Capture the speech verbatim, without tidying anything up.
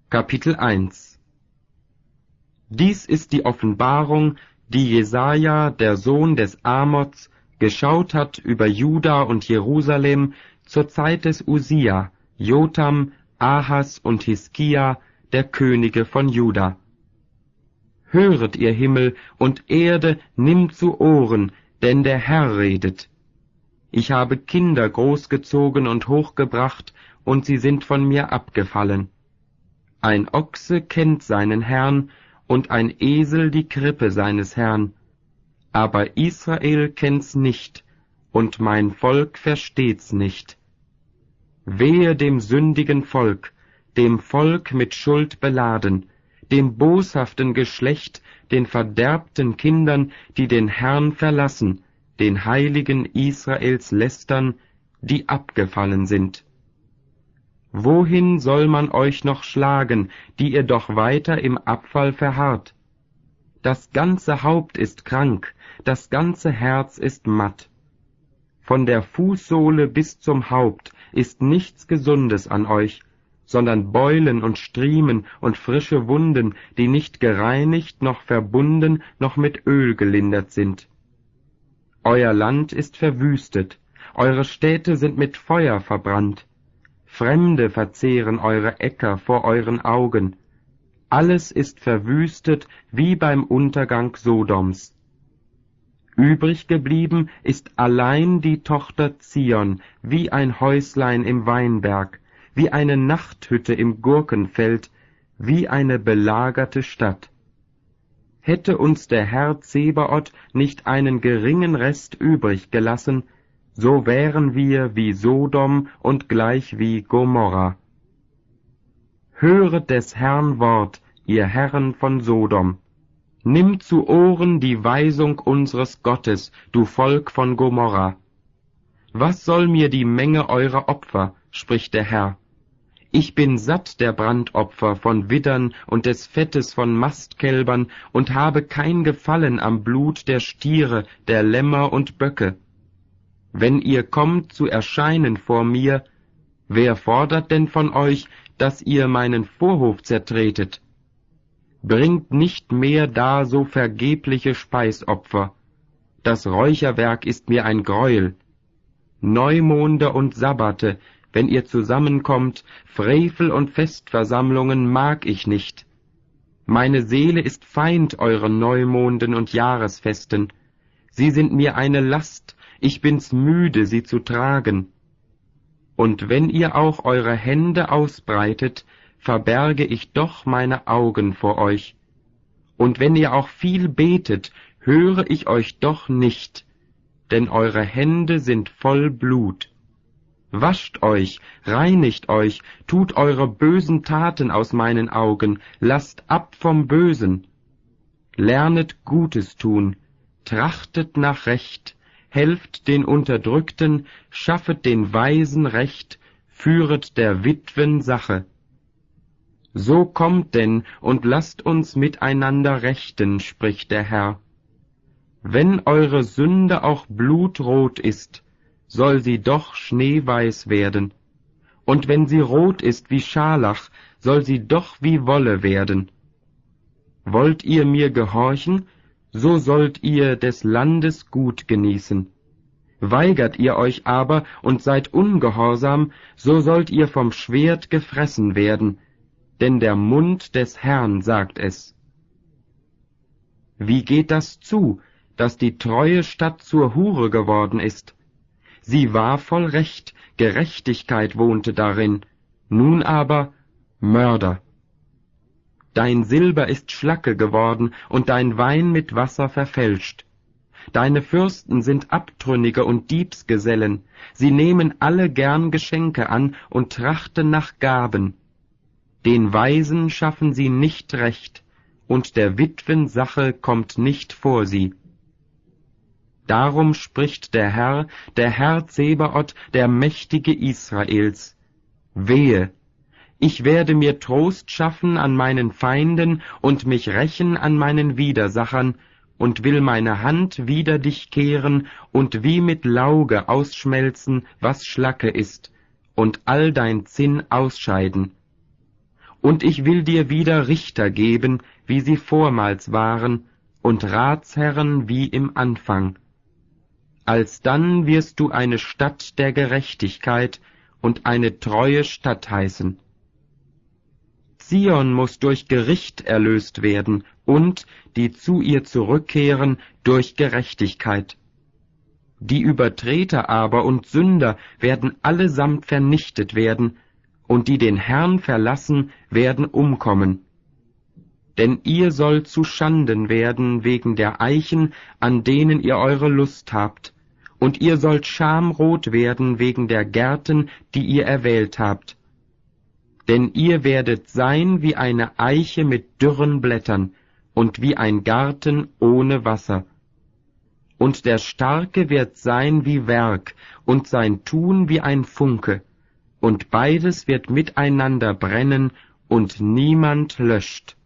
Kapitel eins. Dies ist die Offenbarung, die Jesaja, der Sohn des Amoz, geschaut hat über Juda und Jerusalem zur Zeit des Usia, Jotam, Ahas und Hiskia, der Könige von Juda. Höret, ihr Himmel und Erde, nimmt zu Ohren, denn der Herr redet. Ich habe Kinder großgezogen und hochgebracht, und sie sind von mir abgefallen. Ein Ochse kennt seinen Herrn, und ein Esel die Krippe seines Herrn. Aber Israel kennt's nicht, und mein Volk versteht's nicht. Wehe dem sündigen Volk, dem Volk mit Schuld beladen, dem boshaften Geschlecht, den verderbten Kindern, die den Herrn verlassen, den Heiligen Israels lästern, die abgefallen sind. Wohin soll man euch noch schlagen, die ihr doch weiter im Abfall verharrt? Das ganze Haupt ist krank, das ganze Herz ist matt. Von der Fußsohle bis zum Haupt ist nichts Gesundes an euch, sondern Beulen und Striemen und frische Wunden, die nicht gereinigt, noch verbunden, noch mit Öl gelindert sind. Euer Land ist verwüstet, eure Städte sind mit Feuer verbrannt. Fremde verzehren eure Äcker vor euren Augen. Alles ist verwüstet wie beim Untergang Sodoms. Übrig geblieben ist allein die Tochter Zion, wie ein Häuslein im Weinberg, wie eine Nachthütte im Gurkenfeld, wie eine belagerte Stadt. Hätte uns der Herr Zebaoth nicht einen geringen Rest übrig gelassen, so wären wir wie Sodom und gleich wie Gomorra. Höret des Herrn Wort, ihr Herren von Sodom. Nimm zu Ohren die Weisung unseres Gottes, du Volk von Gomorra. Was soll mir die Menge eurer Opfer, spricht der Herr. Ich bin satt der Brandopfer von Widdern und des Fettes von Mastkälbern und habe kein Gefallen am Blut der Stiere, der Lämmer und Böcke. Wenn ihr kommt zu erscheinen vor mir, wer fordert denn von euch, dass ihr meinen Vorhof zertretet? Bringt nicht mehr da so vergebliche Speisopfer. Das Räucherwerk ist mir ein Greuel. Neumonde und Sabbate, wenn ihr zusammenkommt, Frevel und Festversammlungen mag ich nicht. Meine Seele ist Feind euren Neumonden und Jahresfesten. Sie sind mir eine Last, ich bin's müde, sie zu tragen. Und wenn ihr auch eure Hände ausbreitet, verberge ich doch meine Augen vor euch. Und wenn ihr auch viel betet, höre ich euch doch nicht, denn eure Hände sind voll Blut. Wascht euch, reinigt euch, tut eure bösen Taten aus meinen Augen, lasst ab vom Bösen. Lernet Gutes tun, trachtet nach Recht, helft den Unterdrückten, schaffet den Weisen Recht, führet der Witwen Sache. So kommt denn und lasst uns miteinander rechten, spricht der Herr. Wenn eure Sünde auch blutrot ist, soll sie doch schneeweiß werden, und wenn sie rot ist wie Scharlach, soll sie doch wie Wolle werden. Wollt ihr mir gehorchen, so sollt ihr des Landes Gut genießen. Weigert ihr euch aber und seid ungehorsam, so sollt ihr vom Schwert gefressen werden, denn der Mund des Herrn sagt es. Wie geht das zu, dass die treue Stadt zur Hure geworden ist? Sie war voll Recht, Gerechtigkeit wohnte darin, nun aber Mörder. Dein Silber ist Schlacke geworden und dein Wein mit Wasser verfälscht. Deine Fürsten sind Abtrünnige und Diebsgesellen, sie nehmen alle gern Geschenke an und trachten nach Gaben. Den Weisen schaffen sie nicht recht, und der Witwen Sache kommt nicht vor sie. Darum spricht der Herr, der Herr Zebaoth, der Mächtige Israels: Wehe! Ich werde mir Trost schaffen an meinen Feinden und mich rächen an meinen Widersachern und will meine Hand wider dich kehren und wie mit Lauge ausschmelzen, was Schlacke ist, und all dein Zinn ausscheiden. und ich will dir wieder Richter geben, wie sie vormals waren, und Ratsherren wie im Anfang. Alsdann wirst du eine Stadt der Gerechtigkeit und eine treue Stadt heißen. Zion muß durch Gericht erlöst werden, und die zu ihr zurückkehren durch Gerechtigkeit. Die Übertreter aber und Sünder werden allesamt vernichtet werden, und die den Herrn verlassen, werden umkommen. Denn ihr sollt zu Schanden werden wegen der Eichen, an denen ihr eure Lust habt, und ihr sollt schamrot werden wegen der Gärten, die ihr erwählt habt. Denn ihr werdet sein wie eine Eiche mit dürren Blättern und wie ein Garten ohne Wasser. Und der Starke wird sein wie Werg und sein Tun wie ein Funke, und beides wird miteinander brennen, und niemand löscht.